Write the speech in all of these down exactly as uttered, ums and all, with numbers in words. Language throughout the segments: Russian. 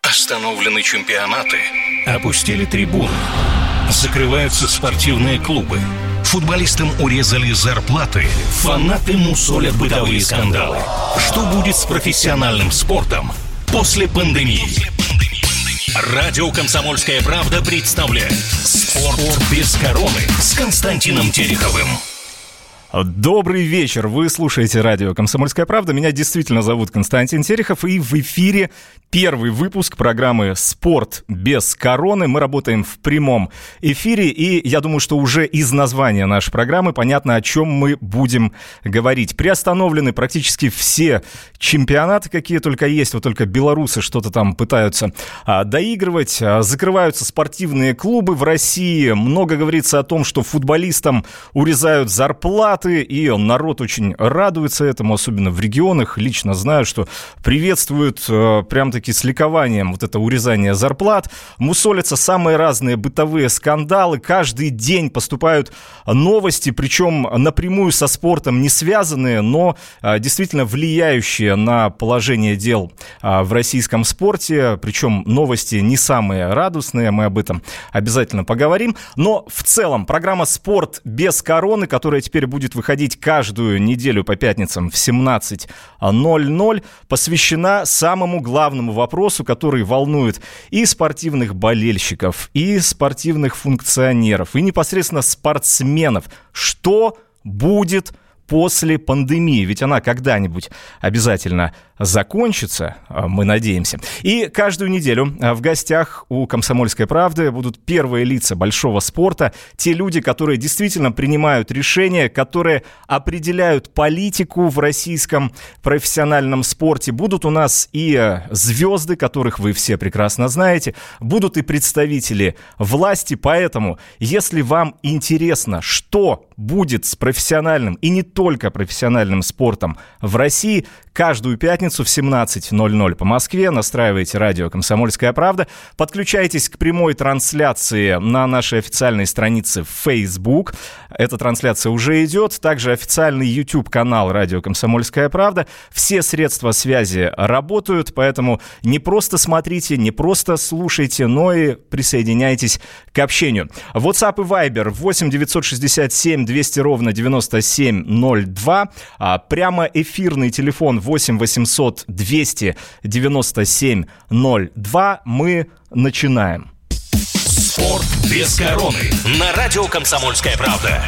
Остановлены чемпионаты, опустили трибуны, закрываются спортивные клубы, футболистам урезали зарплаты, фанаты мусолят бытовые скандалы. Что будет с профессиональным спортом после пандемии? Радио «Комсомольская правда» представляет «Спорт без короны» с Константином Тереховым. Добрый вечер, вы слушаете радио «Комсомольская правда». Меня действительно зовут Константин Терехов, и в эфире первый выпуск программы «Спорт без короны». Мы работаем в прямом эфире, и я думаю, что уже из названия нашей программы понятно, о чем мы будем говорить. Приостановлены практически все чемпионаты, какие только есть, вот только белорусы что-то там пытаются а, доигрывать. А, закрываются спортивные клубы в России. Много говорится о том, что футболистам урезают зарплаты, и народ очень радуется этому, особенно в регионах. Лично знаю, что приветствуют э, прям-таки с ликованием вот это урезание зарплат. Мусолятся самые разные бытовые скандалы. Каждый день поступают новости, причем напрямую со спортом не связанные, но э, действительно влияющие на положение дел э, в российском спорте. Причем новости не самые радостные, мы об этом обязательно поговорим. Но в целом программа «Спорт без короны», которая теперь будет выходить каждую неделю по пятницам в семнадцать ноль ноль, посвящена самому главному вопросу, который волнует и спортивных болельщиков, и спортивных функционеров, и непосредственно спортсменов. Что будет после пандемии? Ведь она когда-нибудь обязательно закончится, мы надеемся. И каждую неделю в гостях у «Комсомольской правды» будут первые лица большого спорта, те люди, которые действительно принимают решения, которые определяют политику в российском профессиональном спорте. Будут у нас и звезды, которых вы все прекрасно знаете, будут и представители власти, поэтому, если вам интересно, что будет с профессиональным и не только профессиональным спортом в России, каждую пятницу в семнадцать ноль ноль по Москве настраивайте радио «Комсомольская правда», подключайтесь к прямой трансляции на нашей официальной странице в Facebook. Эта трансляция уже идет. Также официальный YouTube-канал радио «Комсомольская правда». Все средства связи работают, поэтому не просто смотрите, не просто слушайте, но и присоединяйтесь к общению. WhatsApp и Viber восемь девятьсот шестьдесят семь двести ровно девяносто семь ноль два. А прямо эфирный телефон восемь восемьсот двести девяносто семь ноль два. Мы начинаем. Спорт без короны на радио «Комсомольская правда».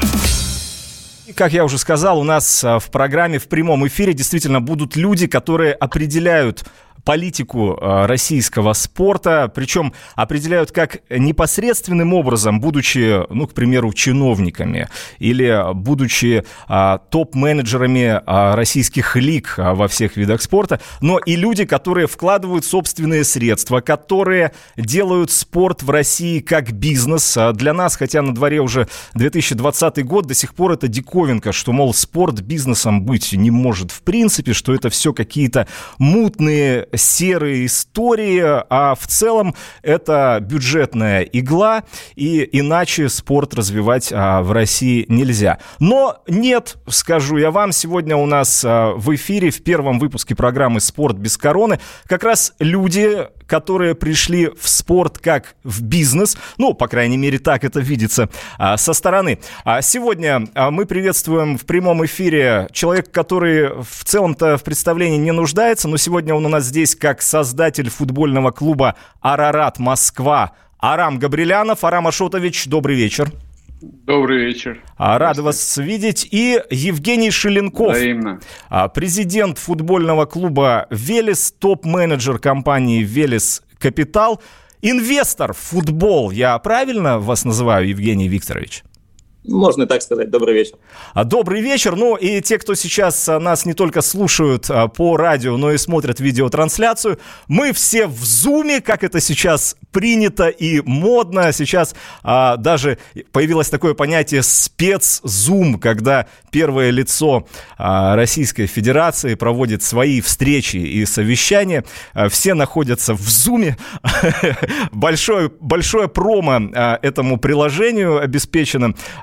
Как я уже сказал, у нас в программе в прямом эфире действительно будут люди, которые определяют политику российского спорта, причем определяют как непосредственным образом, будучи, ну, к примеру, чиновниками или будучи а, топ-менеджерами а, российских лиг а, во всех видах спорта, но и люди, которые вкладывают собственные средства, которые делают спорт в России как бизнес. А для нас, хотя на дворе уже две тысячи двадцатый год, до сих пор это диковинка, что, мол, спорт бизнесом быть не может в принципе, что это все какие-то мутные серые истории, а в целом это бюджетная игла, и иначе спорт развивать а, в России нельзя. Но нет, скажу я вам, сегодня у нас а, в эфире, в первом выпуске программы «Спорт без короны» как раз люди, которые пришли в спорт как в бизнес, ну, по крайней мере, так это видится а, со стороны. А сегодня а, мы приветствуем в прямом эфире человека, который в целом-то в представлении не нуждается, но сегодня он у нас здесь как создатель футбольного клуба «Арарат Москва» Арам Габрилянов. Арам Ашотович, добрый вечер. Добрый вечер. Рад вас видеть. И Евгений Шеленков, взаимно, президент футбольного клуба «Велес», топ-менеджер компании «Велес Капитал», инвестор в футбол. Я правильно вас называю, Евгений Викторович? Можно так сказать. Добрый вечер. Добрый вечер. Ну и те, кто сейчас нас не только слушают по радио, но и смотрят видеотрансляцию, мы все в зуме, как это сейчас принято и модно. Сейчас а, даже появилось такое понятие спецзум, когда первое лицо а, Российской Федерации проводит свои встречи и совещания. А, все находятся в зуме. Большое, большое промо а, этому приложению обеспечено.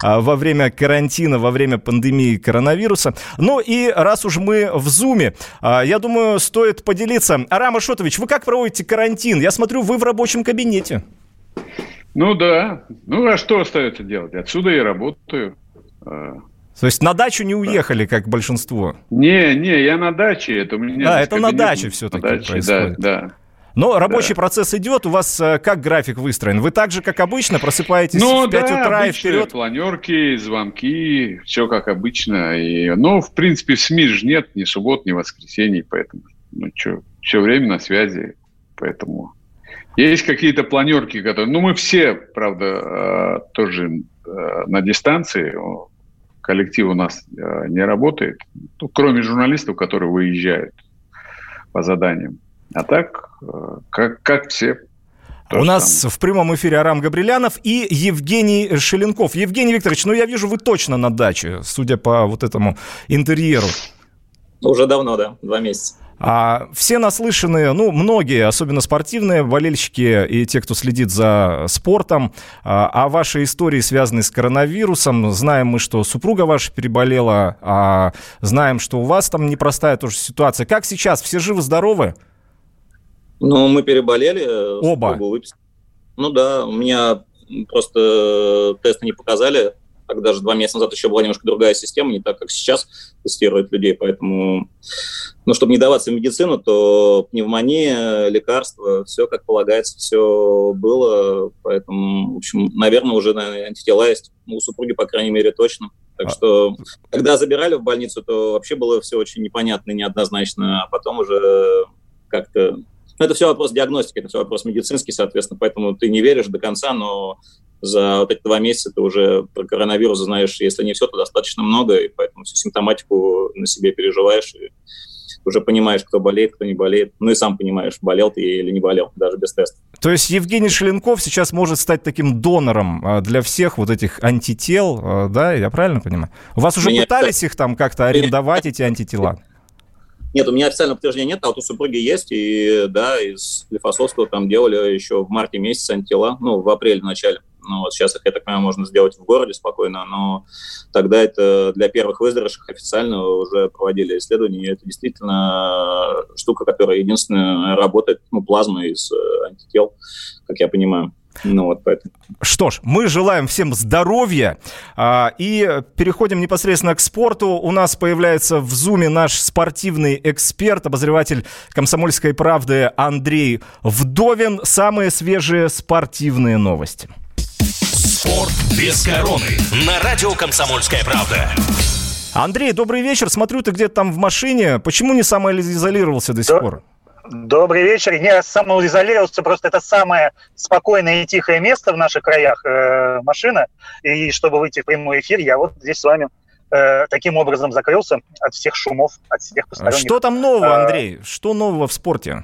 во время карантина, во время пандемии коронавируса. Ну и раз уж мы в Зуме, я думаю, стоит поделиться. Арам Ашотович, вы как проводите карантин? Я смотрю, вы в рабочем кабинете. Ну да. Ну а что остается делать? Отсюда и работаю. То есть на дачу не уехали, да, как большинство? Не, не, я на даче. Это у меня да, это на даче все-таки на даче, происходит. Да, да. Но рабочий да. процесс идет. У вас как график выстроен? Вы так же, как обычно, просыпаетесь ну, в пять да, утра и вперед? Планерки, звонки, все как обычно. И, ну, в принципе, в СМИ же нет ни суббот, ни воскресений, поэтому ну что, все время на связи, поэтому... Есть какие-то планерки, которые... Ну, мы все, правда, тоже на дистанции. Коллектив у нас не работает. Ну, кроме журналистов, которые выезжают по заданиям. А так, как, как все. У нас самое. В прямом эфире Арам Габрелянов и Евгений Шеленков. Евгений Викторович, ну, я вижу, вы точно на даче, судя по вот этому интерьеру. Уже давно, да, два месяца. А все наслышанные, ну, многие, особенно спортивные болельщики и те, кто следит за спортом, о вашей истории, связанной с коронавирусом. Знаем мы, что супруга ваша переболела, а знаем, что у вас там непростая тоже ситуация. Как сейчас? Все живы-здоровы? Ну, мы переболели. Оба? Ну да, у меня просто тесты не показали. Так даже два месяца назад еще была немножко другая система, не так, как сейчас тестируют людей. Поэтому, ну, чтобы не даваться в медицину, то пневмония, лекарства, все как полагается, все было. Поэтому, в общем, наверное, уже наверное, антитела есть. Ну, у супруги, по крайней мере, точно. Так что, когда забирали в больницу, то вообще было все очень непонятно и неоднозначно. А потом уже как-то... Ну, это все вопрос диагностики, это все вопрос медицинский, соответственно. Поэтому ты не веришь до конца, но... За вот эти два месяца ты уже про коронавирус знаешь, если не все, то достаточно много, и поэтому всю симптоматику на себе переживаешь, и уже понимаешь, кто болеет, кто не болеет. Ну и сам понимаешь, болел ты или не болел, даже без теста. То есть Евгений Шеленков сейчас может стать таким донором для всех вот этих антител, да, я правильно понимаю? У вас уже Меня пытались это... их там как-то арендовать, эти антитела? Нет, у меня официального подтверждения нет, а вот у супруги есть, и да, из Склифосовского там делали еще в марте месяце антитела, ну, в апреле в начале. Ну, вот сейчас их, я так понимаю, можно сделать в городе спокойно, но тогда это для первых выздоровевших официально уже проводили исследования, и это действительно штука, которая единственная работает, ну, плазма из антител, как я понимаю. Ну, вот поэтому. Что ж, мы желаем всем здоровья а, и переходим непосредственно к спорту. У нас появляется в Зуме наш спортивный эксперт, обозреватель «Комсомольской правды» Андрей Вдовин. Самые свежие спортивные новости. Спорт без короны. На радио «Комсомольская правда». Андрей, добрый вечер. Смотрю, ты где-то там в машине. Почему не самоизолировался до сих да. пор? Добрый вечер. Я самоизолировался, просто это самое спокойное и тихое место в наших краях, э, машина. И чтобы выйти в прямой эфир, я вот здесь с вами э, таким образом закрылся от всех шумов, от всех посторонних. Что там нового, Андрей? Что нового в спорте?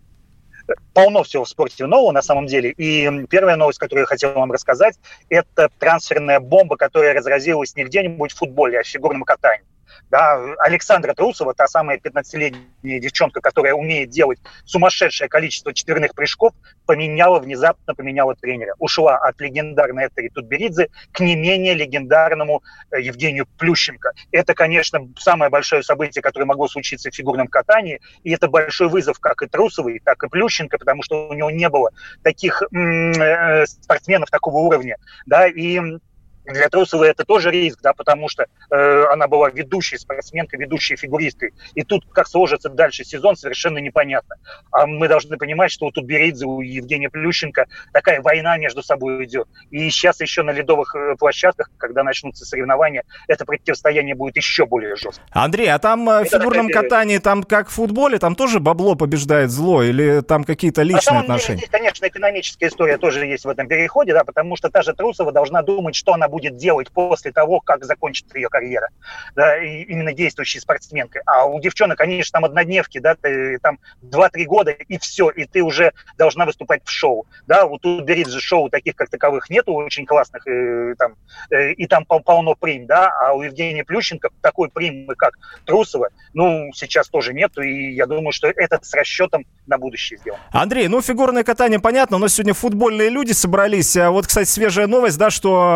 Полно всего в спорте нового на самом деле. И первая новость, которую я хотел вам рассказать, это трансферная бомба, которая разразилась не где-нибудь в футболе, а в фигурном катании. Да, Александра Трусова, та самая пятнадцатилетняя девчонка, которая умеет делать сумасшедшее количество четверных прыжков, поменяла, внезапно поменяла тренера. Ушла от легендарной Этери Тутберидзе к не менее легендарному Евгению Плющенко. Это, конечно, самое большое событие, которое могло случиться в фигурном катании. И это большой вызов как и Трусовой, так и Плющенко, потому что у него не было таких м- спортсменов такого уровня. Да, и для Трусовой это тоже риск, да, потому что э, она была ведущей спортсменкой, ведущей фигуристкой. И тут, как сложится дальше сезон, совершенно непонятно. А мы должны понимать, что у Тутберидзе, у Евгения Плющенко такая война между собой идет. И сейчас еще на ледовых площадках, когда начнутся соревнования, это противостояние будет еще более жестким. Андрей, а там в фигурном такая... катании, там как в футболе, там тоже бабло побеждает зло? Или там какие-то личные отношения? Деле, здесь, конечно, экономическая история тоже есть в этом переходе, да, потому что та же Трусова должна думать, что она будет делать после того, как закончится ее карьера, да, и именно действующей спортсменкой. А у девчонок, конечно, там однодневки, да, ты, там два-три года и все, и ты уже должна выступать в шоу, да, у Тутберидзе шоу таких как таковых нету, очень классных, и там, и там полно прим, да, а у Евгения Плющенко такой примы, как Трусова, ну, сейчас тоже нету, и я думаю, что это с расчетом на будущее сделано. Андрей, ну, фигурное катание понятно, но сегодня футбольные люди собрались, вот, кстати, свежая новость, да, что Максим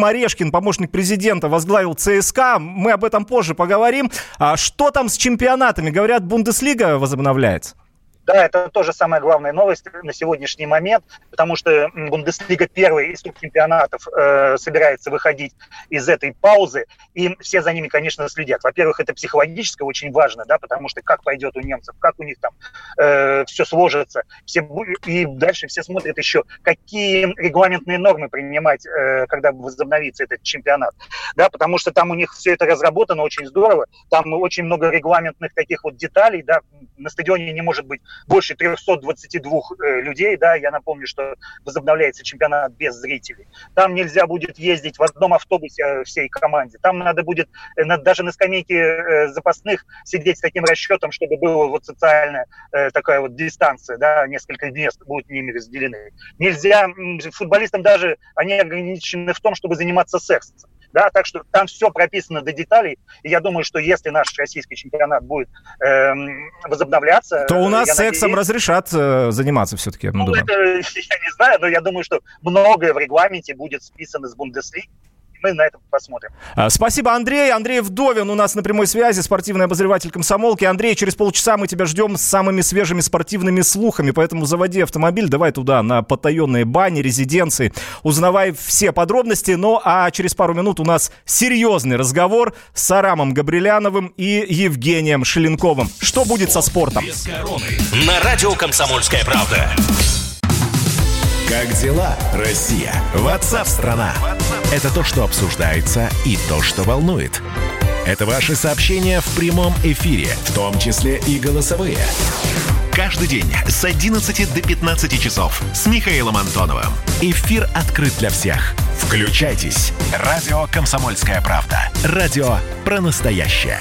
Максим Орешкин, помощник президента, возглавил ЦСКА. Мы об этом позже поговорим. А что там с чемпионатами? Говорят, Бундеслига возобновляется. Да, это тоже самая главная новость на сегодняшний момент, потому что Бундеслига первый из трех чемпионатов э, собирается выходить из этой паузы, и все за ними, конечно, следят. Во-первых, это психологически очень важно, да, потому что как пойдет у немцев, как у них там э, все сложится, все, и дальше все смотрят еще, какие регламентные нормы принимать, э, когда возобновится этот чемпионат, да, потому что там у них все это разработано очень здорово, там очень много регламентных таких вот деталей, да, на стадионе не может быть больше триста двадцать два э, людей, да, я напомню, что возобновляется чемпионат без зрителей. Там нельзя будет ездить в одном автобусе всей команде. Там надо будет э, на, даже на скамейке э, запасных сидеть с таким расчетом, чтобы была вот социальная э, такая вот дистанция, да, несколько мест будут ними разделены. Нельзя, футболистам даже, они ограничены в том, чтобы заниматься сексом. Да, так что там все прописано до деталей. И я думаю, что если наш российский чемпионат будет э, возобновляться... То у нас сексом надеюсь, разрешат э, заниматься все-таки, я ну, думаю. это я не знаю, но я думаю, что многое в регламенте будет списано с Бундеслиги. Мы на это посмотрим. Спасибо, Андрей. Андрей Вдовин у нас на прямой связи, спортивный обозреватель «Комсомолки». Андрей, через полчаса мы тебя ждем с самыми свежими спортивными слухами, поэтому заводи автомобиль, давай туда, на потаенные бани, резиденции, узнавай все подробности. Ну, а через пару минут у нас серьезный разговор с Арамом Габриляновым и Евгением Шеленковым. Что будет со спортом? Без короны. На радио «Комсомольская правда». Как дела, Россия? Ватсап-страна! Это то, что обсуждается и то, что волнует. Это ваши сообщения в прямом эфире, в том числе и голосовые. Каждый день с одиннадцати до пятнадцати часов с Михаилом Антоновым. Эфир открыт для всех. Включайтесь. Радио «Комсомольская правда». Радио про настоящее.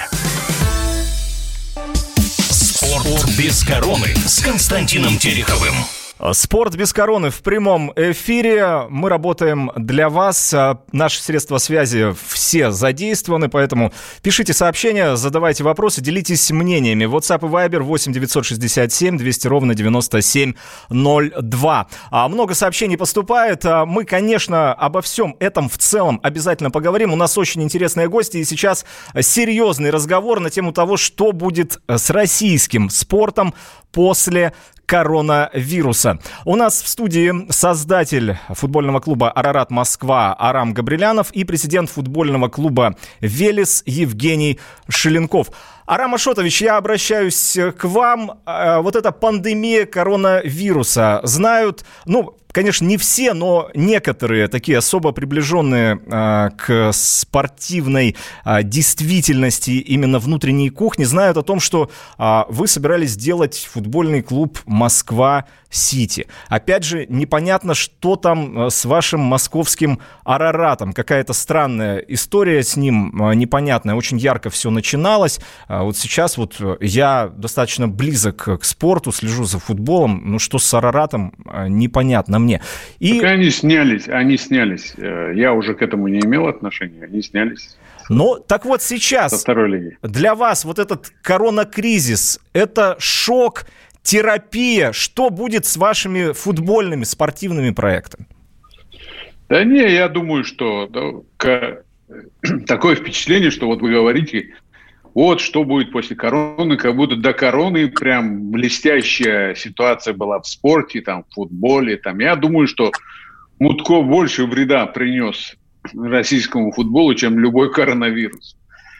Спорт без короны с Константином Тереховым. Спорт без короны в прямом эфире. Мы работаем для вас. Наши средства связи все задействованы, поэтому пишите сообщения, задавайте вопросы, делитесь мнениями. WhatsApp и Viber восемь девятьсот шестьдесят семь двести ровно девяносто семь ноль два. Много сообщений поступает. Мы, конечно, обо всем этом в целом обязательно поговорим. У нас очень интересные гости, и сейчас серьезный разговор на тему того, что будет с российским спортом после коронавируса. У нас в студии создатель футбольного клуба «Арарат Москва» Арам Габрилянов и президент футбольного клуба «Велес» Евгений Шеленков. Арам Ашотович, я обращаюсь к вам. Вот эта пандемия коронавируса знают, ну, конечно, не все, но некоторые такие особо приближенные э, к спортивной э, действительности именно внутренней кухни знают о том, что э, вы собирались сделать футбольный клуб «Москва-Сити». Опять же, непонятно, что там с вашим московским «Араратом». Какая-то странная история с ним, э, непонятная. Очень ярко все начиналось. А вот сейчас вот я достаточно близок к спорту, слежу за футболом. Ну, что с «Араратом», э, непонятно мне. И... Так они снялись, они снялись. Я уже к этому не имел отношения, они снялись. Ну, так вот сейчас со второй лиги. Для вас вот этот коронакризис, это шок, терапия. Что будет с вашими футбольными, спортивными проектами? Да не, я думаю, что да, к... такое впечатление, что вот вы говорите, вот что будет после короны, как будто до короны прям блестящая ситуация была в спорте, там, в футболе. Там. Я думаю, что Мутко больше вреда принес российскому футболу, чем любой коронавирус.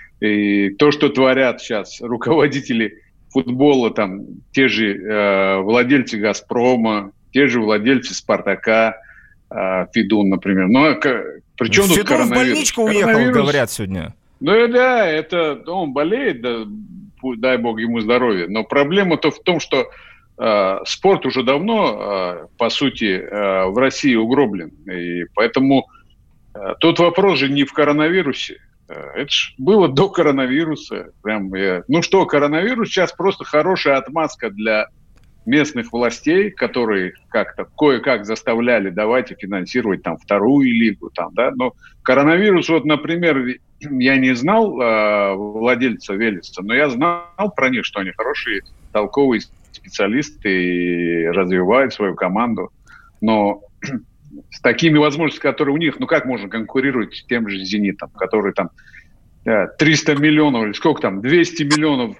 И то, что творят сейчас руководители футбола, там, те же э, владельцы «Газпрома», те же владельцы «Спартака», э, Федун, например. Ну, а, причем тут Федун в больничку уехал, говорят сегодня. Ну да, это он болеет, да, дай бог ему здоровья. Но проблема-то в том, что э, спорт уже давно, э, по сути, э, в России угроблен. И поэтому э, тут вопрос же не в коронавирусе. Это ж было до коронавируса. Прям, я... Ну что, коронавирус сейчас просто хорошая отмазка для местных властей, которые как-то кое-как заставляли, давайте финансировать там вторую лигу. Там, да? Но коронавирус, вот, например, я не знал э, владельца Велеса, но я знал про них, что они хорошие, толковые специалисты и развивают свою команду. Но с такими возможностями, которые у них, ну как можно конкурировать с тем же «Зенитом», который там триста миллионов, или сколько там, двести миллионов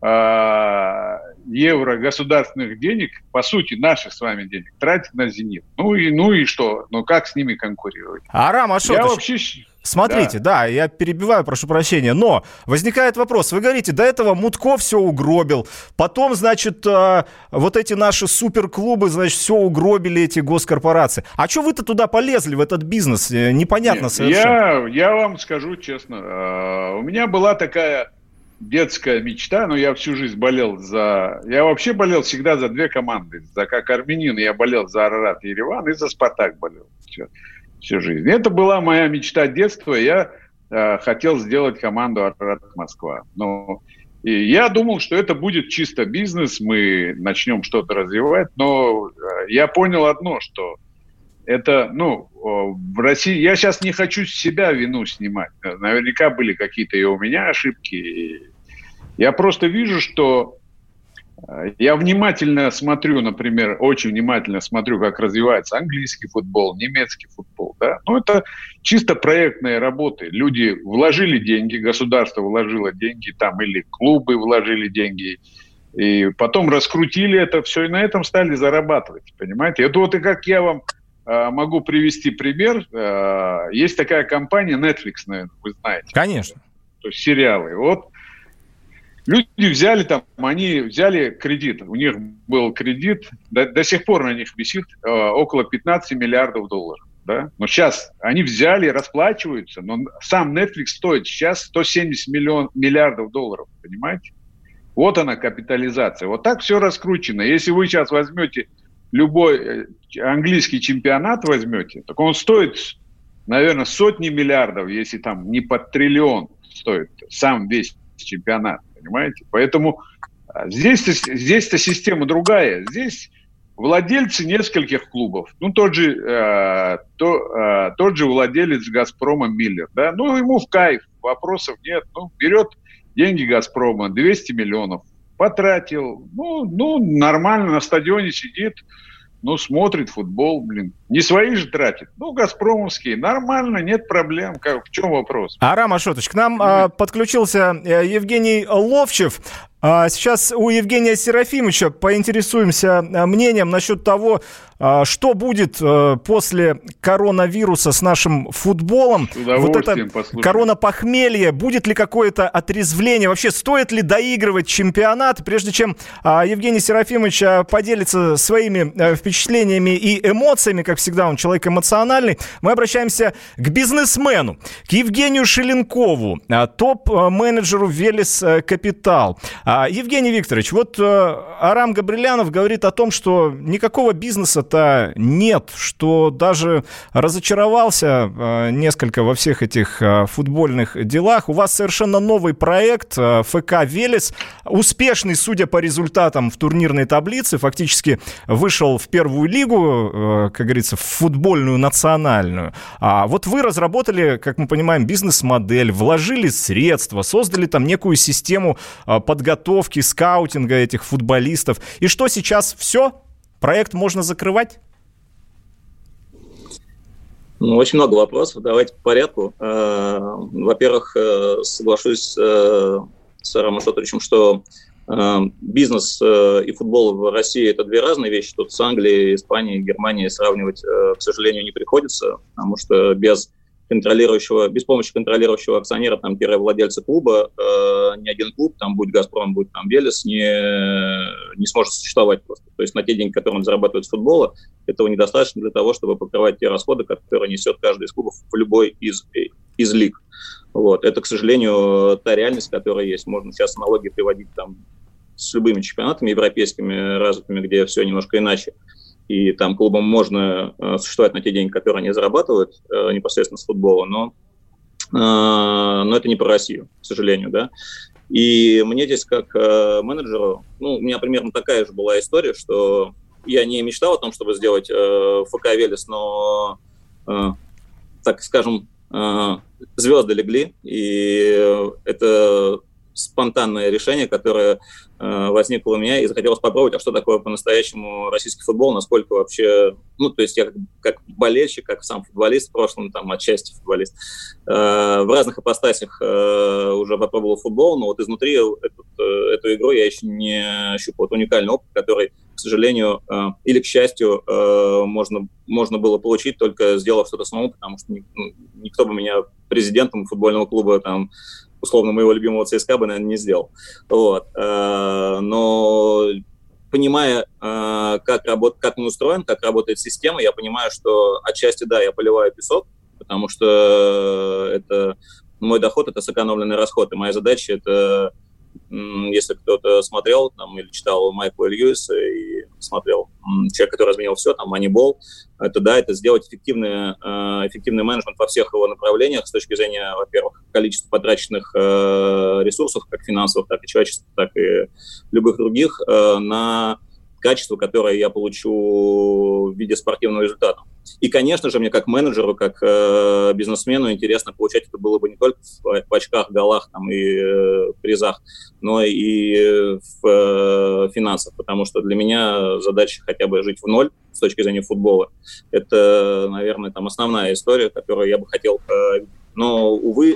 э, евро государственных денег, по сути, наших с вами денег, тратит на «Зенит». Ну и, ну и что? Ну как с ними конкурировать? Арам Ашотович, Я вообще... смотрите, да. да, я перебиваю, прошу прощения, но возникает вопрос. Вы говорите, до этого Мутко все угробил, потом, значит, э, вот эти наши суперклубы, значит, все угробили, эти госкорпорации. А что вы-то туда полезли, в этот бизнес? Непонятно Нет, совершенно. Я, я вам скажу честно, э, у меня была такая детская мечта, но я всю жизнь болел за... Я вообще болел всегда за две команды. За, как армянин я болел за Арарат Ереван и за Спартак болел. Все. Всю жизнь. Это была моя мечта детства. Я э, хотел сделать команду Арарат Москва. Но и я думал, что это будет чисто бизнес, мы начнем что-то развивать. Но э, я понял одно, что это, ну, э, в России... Я сейчас не хочу с себя вину снимать. Наверняка были какие-то и у меня ошибки. И я просто вижу, что я внимательно смотрю, например, очень внимательно смотрю, как развивается английский футбол, немецкий футбол. Да? Ну, это чисто проектные работы. Люди вложили деньги, государство вложило деньги, там или клубы вложили деньги, и потом раскрутили это все, и на этом стали зарабатывать, понимаете? Это вот и как я вам э, могу привести пример. Э, есть такая компания Netflix, наверное, вы знаете. Конечно. То есть сериалы. Вот люди взяли там, они взяли кредит, у них был кредит, до, до сих пор на них висит э, около пятнадцать миллиардов долларов. Да? Но сейчас они взяли, расплачиваются, но сам Netflix стоит сейчас сто семьдесят миллион, миллиардов долларов, понимаете? Вот она капитализация. Вот так все раскручено. Если вы сейчас возьмете любой английский чемпионат, возьмете, так он стоит, наверное, сотни миллиардов, если там не под триллион стоит сам весь чемпионат. Понимаете? Поэтому здесь-то, здесь-то система другая. Здесь владельцы нескольких клубов. Ну, тот же, э, то, э, тот же владелец «Газпрома» Миллер. Да? Ну, ему в кайф, вопросов нет. Ну, берет деньги «Газпрома», двести миллионов, потратил. Ну, ну, нормально, на стадионе сидит, ну, смотрит футбол, блин. Не свои же тратит. Ну, газпромовские. Нормально, нет проблем. Как, в чем вопрос? Арам Ашотович, к нам а, подключился Евгений Ловчев. А сейчас у Евгения Серафимовича поинтересуемся мнением насчет того, что будет после коронавируса с нашим футболом. Вот это коронапохмелье, будет ли какое-то отрезвление? Вообще, стоит ли доигрывать чемпионат? Прежде чем Евгений Серафимович поделится своими впечатлениями и эмоциями, как всегда, он человек эмоциональный, мы обращаемся к бизнесмену, к Евгению Шеленкову, топ-менеджеру «Велес Капитал». Евгений Викторович, вот Арам Габрилянов говорит о том, что никакого бизнеса-то нет, что даже разочаровался несколько во всех этих футбольных делах. У вас совершенно новый проект ФК «Велес», успешный, судя по результатам в турнирной таблице, фактически вышел в первую лигу, как говорится, в футбольную национальную. А вот вы разработали, как мы понимаем, бизнес-модель, вложили средства, создали там некую систему подготовки, скаутинга этих футболистов. И что сейчас? Все? Проект можно закрывать? Ну, очень много вопросов. Давайте по порядку. Во-первых, соглашусь с Арамом Ашотовичем, что бизнес и футбол в России – это две разные вещи. Тут с Англией, Испанией, Германией сравнивать, к сожалению, не приходится, потому что без контролирующего, без помощи контролирующего акционера, там, владельца клуба, э, ни один клуб, там, будь «Газпром», будь там «Велес», не, не сможет существовать просто. То есть на те деньги, которые он зарабатывает с футбола, этого недостаточно для того, чтобы покрывать те расходы, которые несет каждый из клубов в любой из, из лиг. Вот. Это, к сожалению, та реальность, которая есть. Можно сейчас аналогии приводить там с любыми чемпионатами европейскими, развитыми, где все немножко иначе. И там клубам можно э, существовать на те деньги, которые они зарабатывают э, непосредственно с футбола, но, э, но это не про Россию, к сожалению, да. И мне здесь как э, менеджеру, ну, у меня примерно такая же была история, что я не мечтал о том, чтобы сделать э, ФК «Велес», но, э, так скажем, э, звезды легли, и это спонтанное решение, которое э, возникло у меня, и захотелось попробовать, а что такое по-настоящему российский футбол, насколько вообще, ну, то есть я как, как болельщик, как сам футболист в прошлом, там, отчасти футболист, э, в разных ипостасях э, уже попробовал футбол, но вот изнутри этот, э, эту игру я еще не ощупал. Это уникальный опыт, который, к сожалению, э, или к счастью, э, можно, можно было получить, только сделав что-то самому, потому что ни, ну, никто бы меня президентом футбольного клуба, там, условно, моего любимого ЦСКА бы, наверное, не сделал. Вот. Но понимая, как, работ... как он устроен, как работает система, я понимаю, что отчасти, да, я поливаю песок, потому что это мой доход – это сэкономленный расход, и моя задача – это, если кто-то смотрел там, или читал Майкла Льюиса и смотрел «Человек, который изменил все», там «Moneyball», это, да, это сделать эффективный, эффективный менеджмент во всех его направлениях с точки зрения, во-первых, количества потраченных ресурсов, как финансовых, так и человеческих, так и любых других, на качество, которое я получу в виде спортивного результата. И, конечно же, мне как менеджеру, как э, бизнесмену интересно получать это было бы не только в, в очках, голах там, и э, призах, но и в э, финансах, потому что для меня задача хотя бы жить в ноль с точки зрения футбола. Это, наверное, там основная история, которую я бы хотел. Э, но, увы,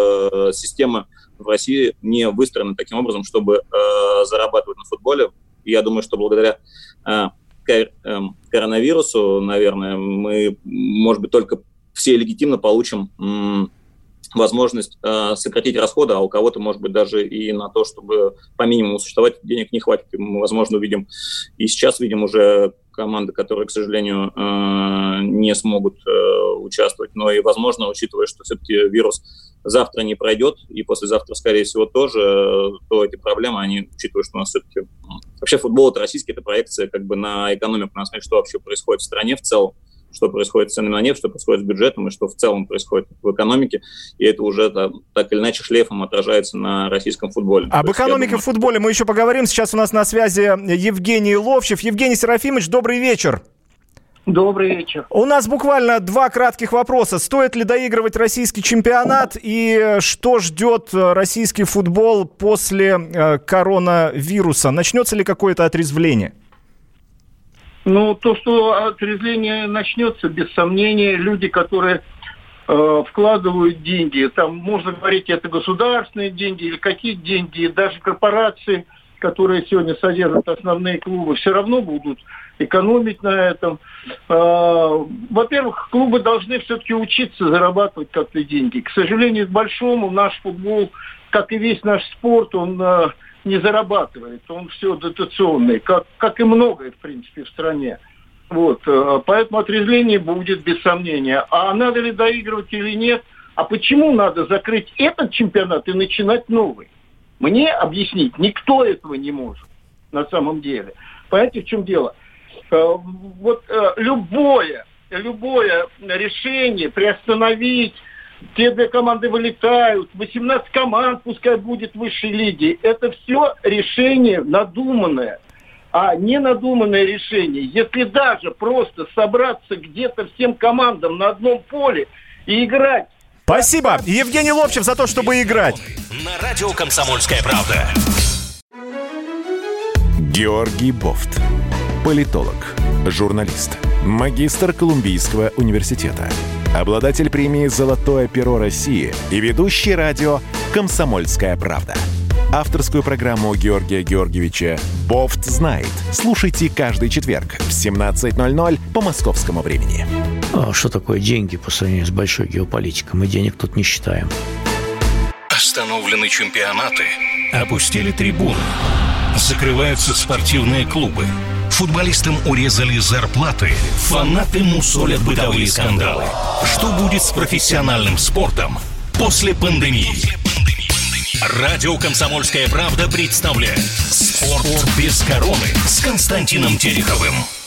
э, система в России не выстроена таким образом, чтобы э, зарабатывать на футболе. Я думаю, что благодаря э, кор- э, коронавирусу, наверное, мы, может быть, только все легитимно получим э, возможность э, сократить расходы, а у кого-то, может быть, даже и на то, чтобы по минимуму существовать, денег не хватит. И мы, возможно, увидим, и сейчас видим уже команды, которые, к сожалению, э, не смогут э, участвовать. Но и, возможно, учитывая, что все-таки вирус завтра не пройдет, и послезавтра, скорее всего, тоже, то эти проблемы, они, учитывая, что у нас все-таки... Вообще футбол — это российский, это проекция как бы на экономику, на смотреть, что вообще происходит в стране в целом, что происходит с ценами на нефть, что происходит с бюджетом, и что в целом происходит в экономике, и это уже так, так или иначе шлейфом отражается на российском футболе. Об то экономике думаю, в футболе мы еще поговорим. Сейчас у нас на связи Евгений Ловчев. Евгений Серафимович, добрый вечер. Добрый вечер. У нас буквально два кратких вопроса. Стоит ли доигрывать российский чемпионат и что ждет российский футбол после э, коронавируса? Начнется ли какое-то отрезвление? Ну, то, что отрезвление начнется, без сомнения, люди, которые э, вкладывают деньги, там можно говорить, это государственные деньги или какие деньги, даже корпорации, которые сегодня содержат основные клубы, все равно будут экономить на этом. Во-первых, клубы должны все-таки учиться зарабатывать как-то деньги. К сожалению, к большому наш футбол, как и весь наш спорт, он не зарабатывает. Он все дотационный, как, как и многое, в принципе, в стране. Вот. Поэтому отрезвление будет без сомнения. А надо ли доигрывать или нет? А почему надо закрыть этот чемпионат и начинать новый? Мне объяснить никто этого не может на самом деле. Понимаете, в чем дело? Вот любое, любое решение приостановить, те две команды вылетают, восемнадцать команд пускай будет в высшей лиге, это все решение надуманное. А не надуманное решение, если даже просто собраться где-то всем командам на одном поле и играть. Спасибо, Евгений Ловчев, за то, чтобы играть. На радио «Комсомольская правда». Георгий Бофт. Политолог, журналист, магистр Колумбийского университета, обладатель премии «Золотое перо России» и ведущий радио «Комсомольская правда». Авторскую программу Георгия Георгиевича «Бофт знает». Слушайте каждый четверг в семнадцать ноль ноль по московскому времени. А что такое деньги по сравнению с большой геополитикой? Мы денег тут не считаем. Остановлены чемпионаты, опустили трибуны, закрываются спортивные клубы. Футболистам урезали зарплаты, фанаты мусолят бытовые скандалы. Что будет с профессиональным спортом после пандемии? Радио «Комсомольская правда» представляет «Спорт без короны» с Константином Тереховым.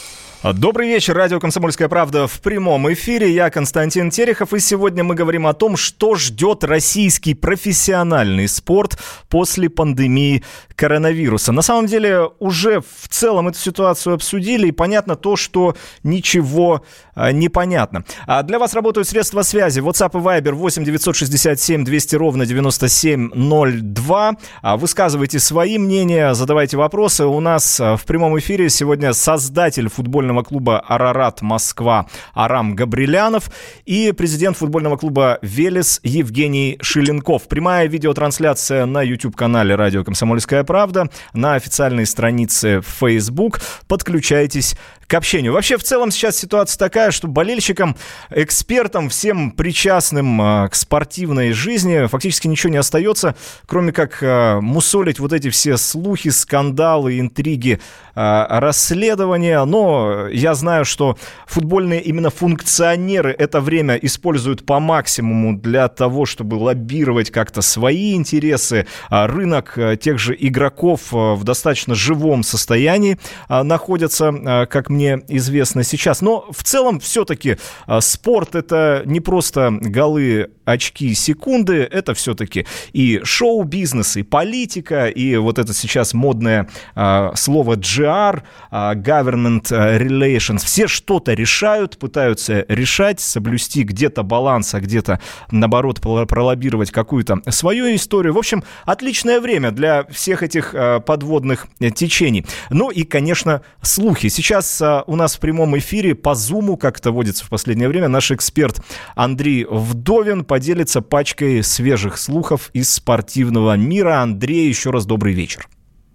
Добрый вечер, радио «Комсомольская правда» в прямом эфире. Я Константин Терехов, и сегодня мы говорим о том, что ждет российский профессиональный спорт после пандемии коронавируса. На самом деле уже в целом эту ситуацию обсудили, и понятно то, что ничего а, не понятно. А для вас работают средства связи WhatsApp и Viber восемь девятьсот шестьдесят семь двести ровно девяносто семь ноль два. А, высказывайте свои мнения, задавайте вопросы. У нас а, в прямом эфире сегодня создатель футбольного клуба «Арарат Москва» Арам Габрилянов и президент футбольного клуба «Велес» Евгений Шиленков. Прямая видеотрансляция на YouTube-канале «Радио Комсомольская правда», на официальной странице в Facebook. Подключайтесь к общению. Вообще, в целом сейчас ситуация такая, что болельщикам, экспертам, всем причастным э, к спортивной жизни фактически ничего не остается, кроме как э, мусолить вот эти все слухи, скандалы, интриги, э, расследования. Но я знаю, что футбольные именно функционеры это время используют по максимуму для того, чтобы лоббировать как-то свои интересы. А рынок э, тех же игроков э, в достаточно живом состоянии э, находится, э, как мне известно сейчас. Но в целом все-таки а, спорт — это не просто голы, очки, секунды, это все-таки и шоу-бизнес, и политика, и вот это сейчас модное а, слово джи ар, а, Government Relations. Все что-то решают, пытаются решать, соблюсти где-то баланс, а где-то, наоборот, пролоббировать какую-то свою историю. В общем, отличное время для всех этих а, подводных течений. Ну и, конечно, слухи. Сейчас а, у нас в прямом эфире по Зуму, как это водится в последнее время, наш эксперт Андрей Вдовин поделится пачкой свежих слухов из спортивного мира. Андрей, еще раз добрый вечер.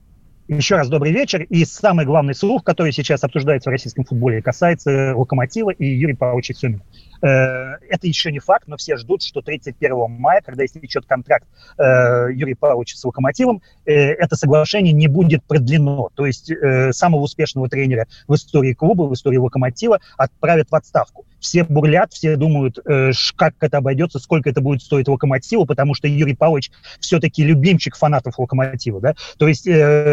Еще раз добрый вечер. И самый главный слух, который сейчас обсуждается в российском футболе, касается «Локомотива» и Юрия Павловича Семина. Это еще не факт, но все ждут, что тридцать первого мая, когда истечет контракт э, Юрия Павловича с «Локомотивом», э, это соглашение не будет продлено. То есть э, самого успешного тренера в истории клуба, в истории «Локомотива» отправят в отставку. Все бурлят, все думают, э, как это обойдется, сколько это будет стоить «Локомотиву», потому что Юрий Павлович все-таки любимчик фанатов «Локомотива». Да? То есть э,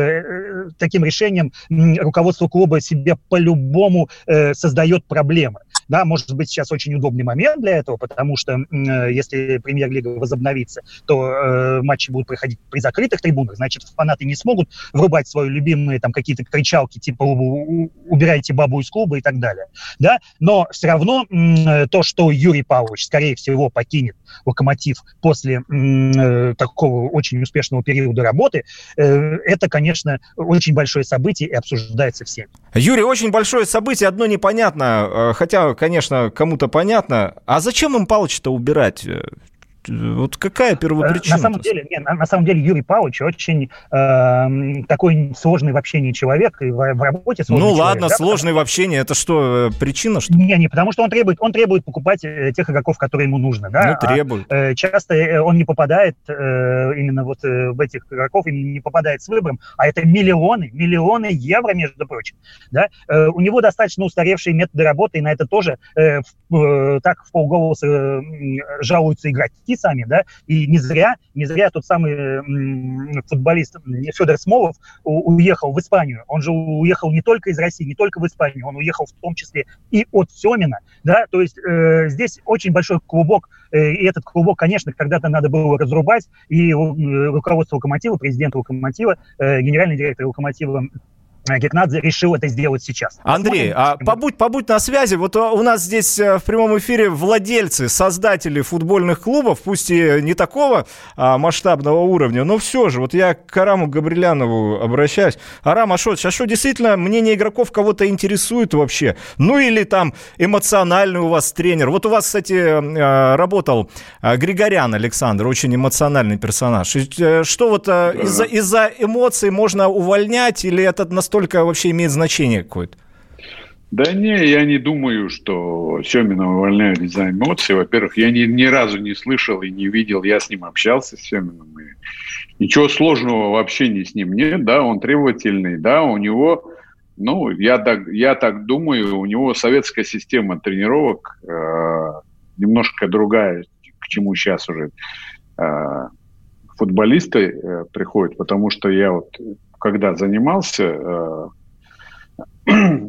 э, таким решением э, руководство клуба себе по-любому э, создает проблемы. Да, может быть, сейчас очень удобный момент для этого, потому что э, если премьер-лига возобновится, то э, матчи будут проходить при закрытых трибунах, значит, фанаты не смогут врубать свои любимые там какие-то кричалки, типа «убирайте бабу из клуба» и так далее. Да? Но все равно э, то, что Юрий Павлович, скорее всего, покинет «Локомотив» после э, такого очень успешного периода работы, э, это, конечно, очень большое событие и обсуждается всеми. Юрий, очень большое событие, одно непонятно, хотя, конечно, кому-то понятно. А зачем им Павловича-то убирать? Вот какая первопричина? На самом деле, нет, на, на самом деле Юрий Павлович очень э, такой сложный в общении человек, и в, в работе сложный Ну человек, ладно, да, сложный потому... в общении, это что, причина, что ли? Не, не, потому что он требует, он требует покупать э, тех игроков, которые ему нужно. Да? Ну, требует. А, э, часто э, он не попадает э, именно вот э, в этих игроков, именно не попадает с выбором, а это миллионы, миллионы евро, между прочим. Да? Э, у него достаточно устаревшие методы работы, и на это тоже э, в, э, так в полголоса э, жалуются игроки сами, да, и И не зря, не зря тот самый м, футболист Федор Смолов у, уехал в Испанию. Он же уехал не только из России, не только в Испанию, он уехал в том числе и от Семина. Да? То есть э, здесь очень большой клубок, э, и этот клубок, конечно, когда-то надо было разрубать, и э, руководство «Локомотива», президент «Локомотива», э, генеральный директор «Локомотива» Гекнадзе решил это сделать сейчас. Андрей, а побудь, побудь на связи. Вот у нас здесь в прямом эфире владельцы, создатели футбольных клубов, пусть и не такого а, масштабного уровня, но все же, вот я к Араму Габрилянову обращаюсь. Арам, а что, а что действительно мнение игроков кого-то интересует вообще? Ну или там эмоциональный у вас тренер. Вот у вас, кстати, работал Григорян Александр, очень эмоциональный персонаж. Что вот да. из-за, из-за эмоций можно увольнять или это настолько только вообще имеет значение какое-то? Да не, я не думаю, что Семина увольняют из-за эмоций. Во-первых, я ни, ни разу не слышал и не видел, я с ним общался, с Семиным. И ничего сложного в общении с ним нет, да, он требовательный, да, у него, ну, я так, я так думаю, у него советская система тренировок э, немножко другая, к чему сейчас уже э, футболисты э, приходят, потому что я вот когда занимался,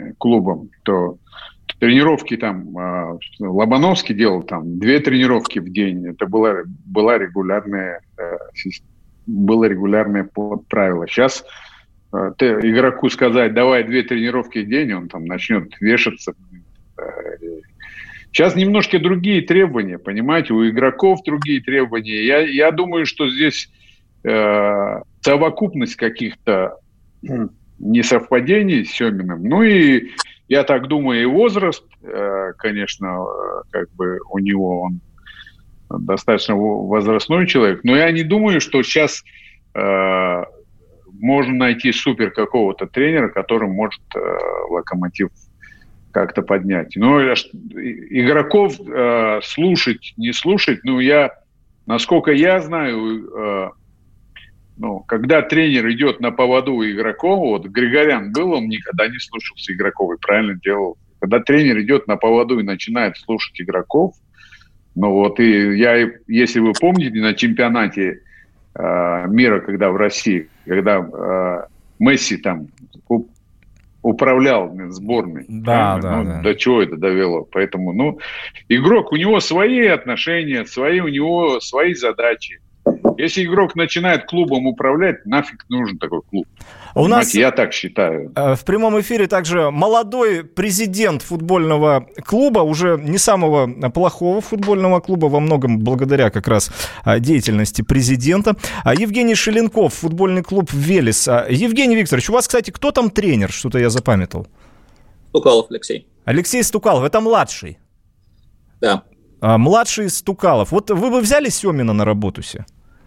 клубом, то тренировки там, Лобановский делал там две тренировки в день, это была, была регулярная, было регулярное правило. Сейчас ты игроку сказать, давай две тренировки в день, он там начнет вешаться. Сейчас немножко другие требования, понимаете, у игроков другие требования. Я, я думаю, что здесь э, совокупность каких-то несовпадений с Семиным. Ну и я так думаю, и возраст, э, конечно, как бы у него он достаточно возрастной человек. Но я не думаю, что сейчас э, можно найти супер какого-то тренера, который может э, Локомотив как-то поднять. Но игроков э, слушать, не слушать, ну, я, насколько я знаю, э, ну, когда тренер идет на поводу у игроков, вот Григорян был, он никогда не слушался игроков и правильно делал. Когда тренер идет на поводу и начинает слушать игроков, ну вот, и я, если вы помните, на чемпионате э, мира, когда в России, когда э, Месси там управлял сборной. Да, да, ну, да. До чего это довело? Поэтому, ну, игрок, у него свои отношения, свои, у него свои задачи. Если игрок начинает клубом управлять, нафиг нужен такой клуб. У нас, я так считаю. В прямом эфире также молодой президент футбольного клуба, уже не самого плохого футбольного клуба, во многом благодаря как раз деятельности президента. Евгений Шеленков, футбольный клуб «Велес». Евгений Викторович, у вас, кстати, кто там тренер? Что-то я запамятовал. Стукалов Алексей. Алексей Стукалов, это младший? Да. А, младший Стукалов. Вот вы бы взяли Семина на работу себе?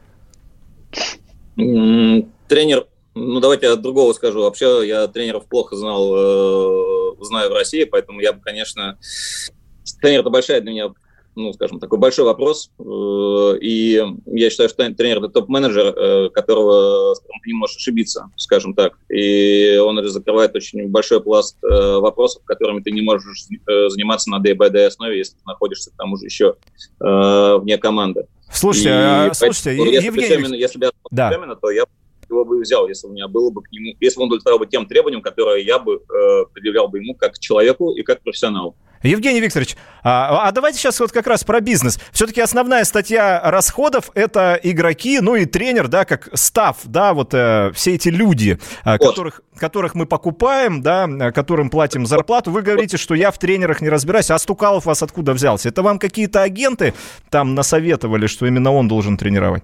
Тренер, ну давайте я от другого скажу. Вообще я тренеров плохо знал, э, знаю в России, поэтому я бы, конечно, тренер это большая для меня, ну скажем, такой большой вопрос. Э, и я считаю, что тренер это топ-менеджер, э, которого не можешь ошибиться, скажем так. И он закрывает очень большой пласт э, вопросов, которыми ты не можешь э, заниматься на day-by-day основе, если ты находишься к тому же еще э, вне команды. Слушайте, и а, слушайте, поэтому, если Евгений... Семин, если бы я да. Семина, то я его бы взял, если у меня было бы к нему, если бы он удовлетворял бы тем требованиям, которые я бы э, предъявлял бы ему как человеку и как профессионалу. Евгений Викторович, а, а давайте сейчас вот как раз про бизнес. Все-таки основная статья расходов – это игроки, ну и тренер, да, как стаф, да, вот э, все эти люди, э, которых, которых мы покупаем, да, которым платим зарплату. Вы говорите, что я в тренерах не разбираюсь, а Стукалов вас откуда взялся? Это вам какие-то агенты там насоветовали, что именно он должен тренировать?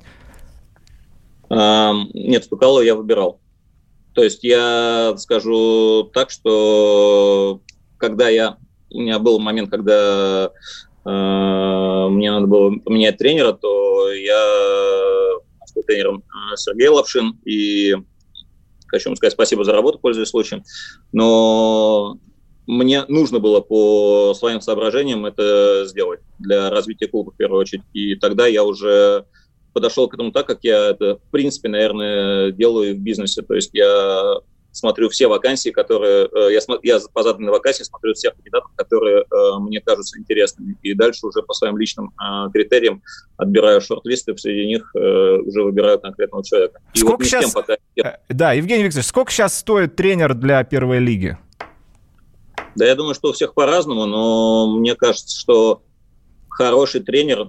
А, нет, Стукалова я выбирал. То есть я скажу так, что когда я... У меня был момент, когда э, мне надо было поменять тренера, то я стал тренером Сергей Лапшин, и хочу ему сказать спасибо за работу, пользуясь случаем. Но мне нужно было по своим соображениям это сделать для развития клуба в первую очередь. И тогда я уже подошел к этому так, как я это, в принципе, наверное, делаю в бизнесе. То есть я смотрю все вакансии, которые... Я, я по заданной вакансии смотрю всех кандидатов, которые э, мне кажутся интересными. И дальше уже по своим личным э, критериям отбираю шорт-листы, среди них э, уже выбираю конкретного человека. И сколько вот сейчас... пока... Да, Евгений Викторович, сколько сейчас стоит тренер для первой лиги? Да, я думаю, что у всех по-разному, но мне кажется, что хороший тренер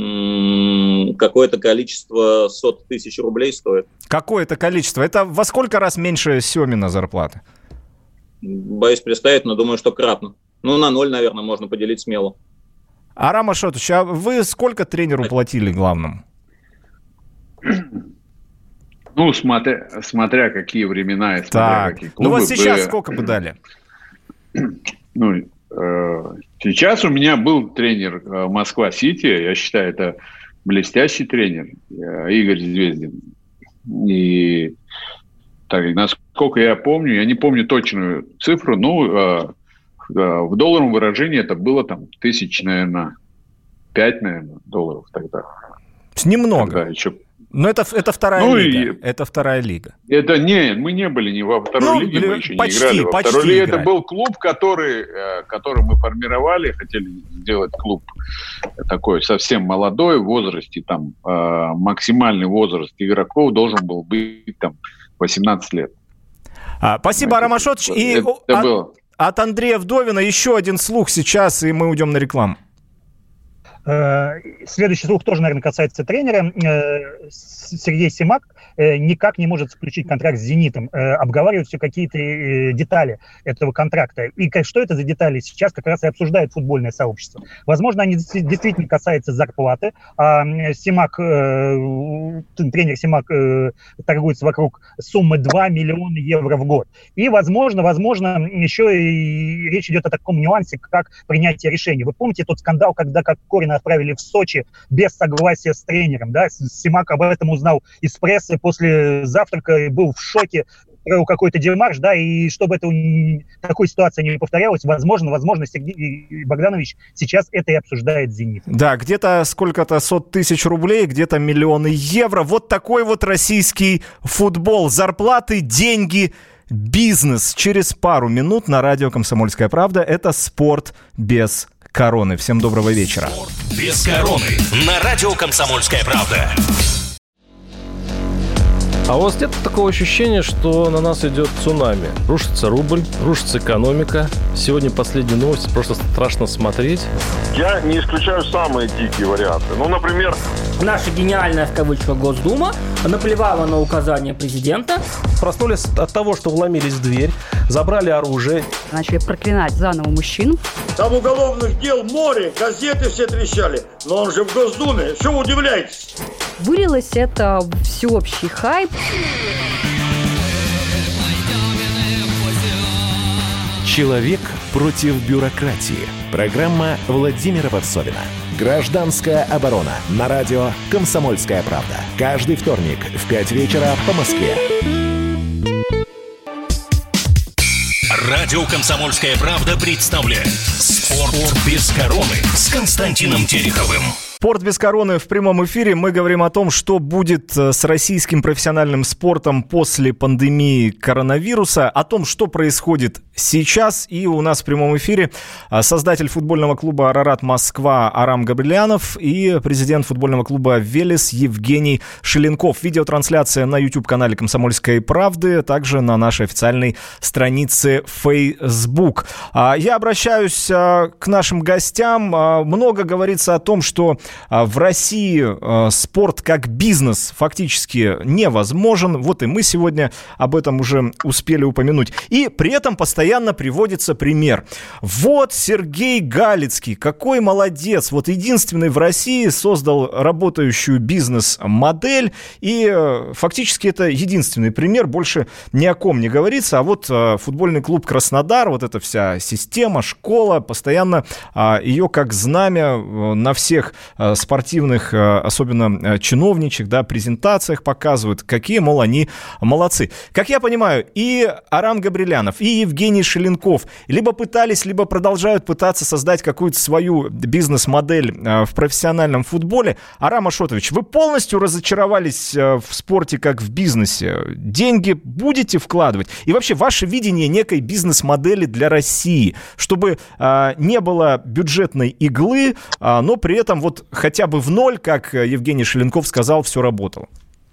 м- какое-то количество сот тысяч рублей стоит. Какое-то количество? Это во сколько раз меньше Семина зарплаты? Боюсь представить, но думаю, что кратно. Ну, на ноль, наверное, можно поделить смело. Арам Ашотович, а вы сколько тренеру платили главному? Ну, смотря, смотря какие времена и смотря так. какие клубы. Ну, вот сейчас были... сколько бы дали? Ну, э, сейчас у меня был тренер э, Москва-Сити. Я считаю, это блестящий тренер. Э, Игорь Звездин. И так, насколько я помню, я не помню точную цифру, но э, в долларовом выражении это было там тысяч, наверное, пять, наверное, долларов тогда. Немного. Тогда еще... Но это, это вторая ну, лига. И... Это вторая лига. Это не, мы не были ни во второй ну, лиге, мы еще почти, не играли. Во второй лиге это был клуб, который, который мы формировали, хотели сделать клуб такой совсем молодой, в возрасте, там, максимальный возраст игроков должен был быть там восемнадцать лет. А, спасибо, Арам Ашотович. И это, это от, было. от Андрея Вдовина еще один слух сейчас, и мы уйдем на рекламу. Следующий слух тоже, наверное, касается тренера. Сергей Симак никак не может заключить контракт с «Зенитом». Обговаривают все какие-то детали этого контракта. И что это за детали сейчас как раз и обсуждает футбольное сообщество. Возможно, они действительно касаются зарплаты. А Симак, тренер Симак торгуется вокруг суммы два миллиона евро в год. И, возможно, возможно, еще и речь идет о таком нюансе, как принятие решений. Вы помните тот скандал, когда как Корина отправили в Сочи без согласия с тренером, да? Симак об этом узнал из прессы после завтрака и был в шоке, провел какой-то демарш, да, и чтобы это, такой ситуация не повторялась, возможно, возможно, Сергей Богданович сейчас это и обсуждает с «Зенитом». Да, где-то сколько-то сот тысяч рублей, где-то миллионы евро. Вот такой вот российский футбол. Зарплаты, деньги, бизнес. Через пару минут на радио «Комсомольская правда». Это «Спорт без короны». Всем доброго вечера. Спорт без короны. На радио «Комсомольская правда». А у вас нет такого ощущения, что на нас идет цунами? Рушится рубль, рушится экономика. Сегодня последние новости, просто страшно смотреть. Я не исключаю самые дикие варианты. Ну, например... Наша гениальная, в кавычках, Госдума наплевала на указания президента. Проснулись от того, что вломились в дверь, забрали оружие. Начали проклинать заново мужчин. Там уголовных дел море, газеты все трещали. Но он же в Госдуме, что вы удивляетесь? Вылилось это в всеобщий хайп. Человек против бюрократии. Программа Владимира Варсовина. Гражданская оборона. На радио «Комсомольская правда». Каждый вторник в пять вечера по Москве. Радио «Комсомольская правда» представляет «Спорт без короны» с Константином Тереховым. «Спорт без короны» в прямом эфире. Мы говорим о том, что будет с российским профессиональным спортом после пандемии коронавируса, о том, что происходит сейчас. И у нас в прямом эфире создатель футбольного клуба «Арарат Москва» Арам Габрелянов и президент футбольного клуба «Велес» Евгений Шеленков. Видеотрансляция на YouTube-канале «Комсомольской правды», также на нашей официальной странице Facebook. Я обращаюсь к нашим гостям. Много говорится о том, что в России спорт как бизнес фактически невозможен. Вот и мы сегодня об этом уже успели упомянуть. И при этом постоянно приводится пример. Вот Сергей Галицкий, какой молодец. Вот единственный в России создал работающую бизнес-модель. И фактически это единственный пример. Больше ни о ком не говорится. А вот футбольный клуб «Краснодар», вот эта вся система, школа, постоянно ее как знамя на всех спортивных, особенно чиновничьих, да, презентациях показывают, какие, мол, они молодцы. Как я понимаю, и Арам Габрелянов, и Евгений Шеленков либо пытались, либо продолжают пытаться создать какую-то свою бизнес-модель в профессиональном футболе. Арам Ашотович, вы полностью разочаровались в спорте как в бизнесе? Деньги будете вкладывать? И вообще, ваше видение некой бизнес-модели для России, чтобы не было бюджетной иглы, но при этом вот хотя бы в ноль, как Евгений Шеленков сказал, все работало?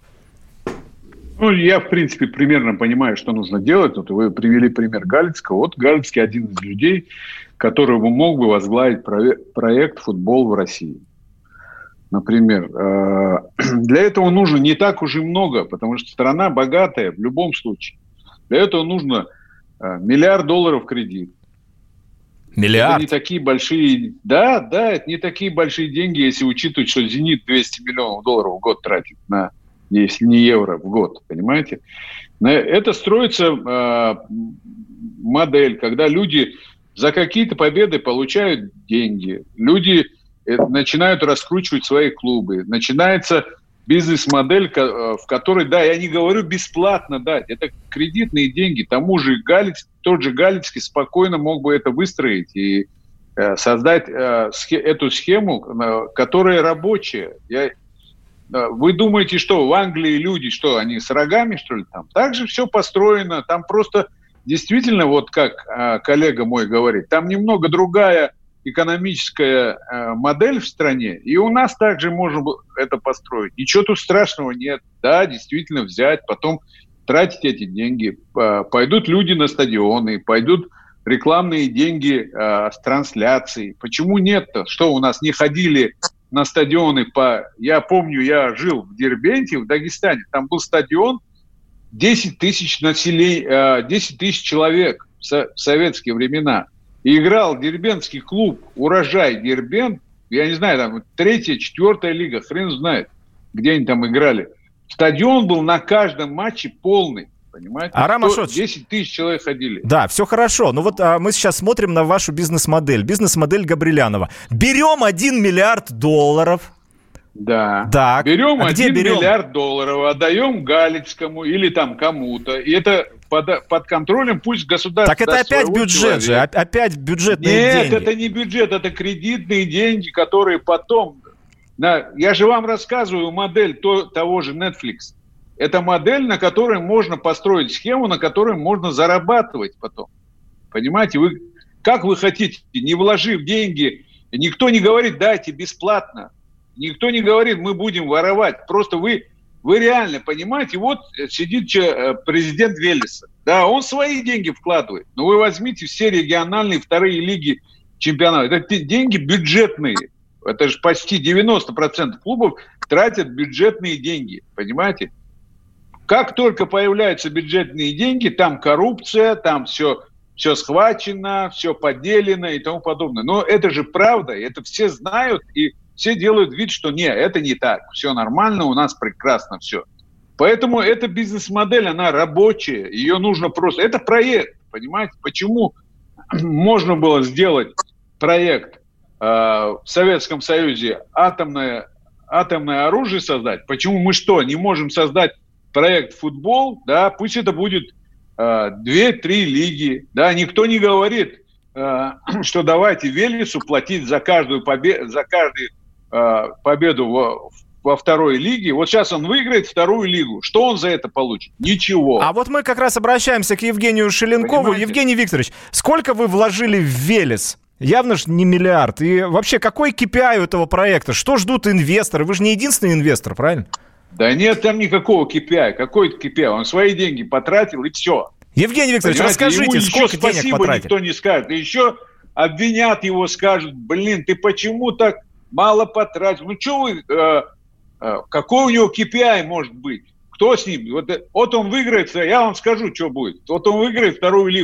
Ну, я, в принципе, примерно понимаю, что нужно делать. Вот вы привели пример Галицкого. Вот Галицкий один из людей, который мог бы возглавить проект «Футбол в России». Например, для этого нужно не так уж и много, потому что страна богатая в любом случае. Для этого нужно миллиард долларов кредит. Миллиард? Это не такие большие... Да, да, это не такие большие деньги, если учитывать, что «Зенит» двести миллионов долларов в год тратит на, если не евро, в год, понимаете? Это строится э, модель, когда люди за какие-то победы получают деньги, люди начинают раскручивать свои клубы, начинается бизнес-модель, в которой, да, я не говорю бесплатно дать, это кредитные деньги, тому же Галицкий, тот же Галицкий спокойно мог бы это выстроить и э, создать э, схе- эту схему, э, которая рабочая. Я, э, вы думаете, что в Англии люди, что они с рогами, что ли, там? Так же все построено, там просто действительно, вот как э, коллега мой говорит, там немного другая экономическая э, модель в стране, и у нас также можно это построить. Ничего тут страшного нет. Да, действительно взять, потом тратить эти деньги. Пойдут люди на стадионы, пойдут рекламные деньги э, с трансляций. Почему нет-то? Что, у нас не ходили на стадионы по... Я помню, я жил в Дербенте, в Дагестане. Там был стадион, десять тысяч населения, десять тысяч человек в советские времена. И играл дербентский клуб «Урожай Дербент». Я не знаю, там третья, четвертая лига, хрен знает, где они там играли. Стадион был на каждом матче полный. Понимаете? Арам Ашотович, десять тысяч человек ходили. Да, все хорошо. Но вот а, мы сейчас смотрим на вашу бизнес-модель. Бизнес-модель Габрилянова. Берем один миллиард долларов. Да. Так. Берем а один берем? миллиард долларов, отдаем Галицкому или там кому-то. И это под, под контролем пусть государство... Так это опять бюджет же, опять бюджетные Нет, деньги. Нет, это не бюджет, это кредитные деньги, которые потом... На, я же вам рассказываю модель то, того же Netflix. Это модель, на которой можно построить схему, на которой можно зарабатывать потом. Понимаете, вы, как вы хотите, не вложив деньги, никто не говорит, дайте бесплатно. Никто не говорит, мы будем воровать. Просто вы, вы реально понимаете, вот сидит президент Велеса. Да, он свои деньги вкладывает. Но вы возьмите все региональные вторые лиги чемпионата. Это деньги бюджетные. Это же почти девяносто процентов клубов тратят бюджетные деньги. Понимаете? Как только появляются бюджетные деньги, там коррупция, там все, все схвачено, все поделено и тому подобное. Но это же правда, это все знают, и все делают вид, что нет, это не так. Все нормально, у нас прекрасно все. Поэтому эта бизнес-модель, она рабочая, ее нужно просто... Это проект, понимаете? Почему можно было сделать проект э, в Советском Союзе атомное, атомное оружие создать? Почему мы что, не можем создать проект футбол, да, пусть это будет э, две-три лиги, да, никто не говорит, э, что давайте Велесу платить за каждую победу, за каждую э, победу во, во второй лиге. Вот сейчас он выиграет вторую лигу. Что он за это получит? Ничего. А вот мы как раз обращаемся к Евгению Шеленкову. Понимаете? Евгений Викторович, сколько вы вложили в Велес? Явно же не миллиард. И вообще, какой кей пи ай у этого проекта? Что ждут инвесторы? Вы же не единственный инвестор, правильно? Да нет там никакого кей пи ай. Какой кей пи ай? Он свои деньги потратил, и все. Евгений Викторович, понимаете, расскажите, сколько денег потратил? Никто не скажет. И еще обвинят его, скажут, блин, ты почему так мало потратил? Ну, что вы... Э, э, какой у него кей пи ай может быть? Кто с ним? Вот, вот он выиграет, я вам скажу, что будет. Вот он выиграет вторую лигу.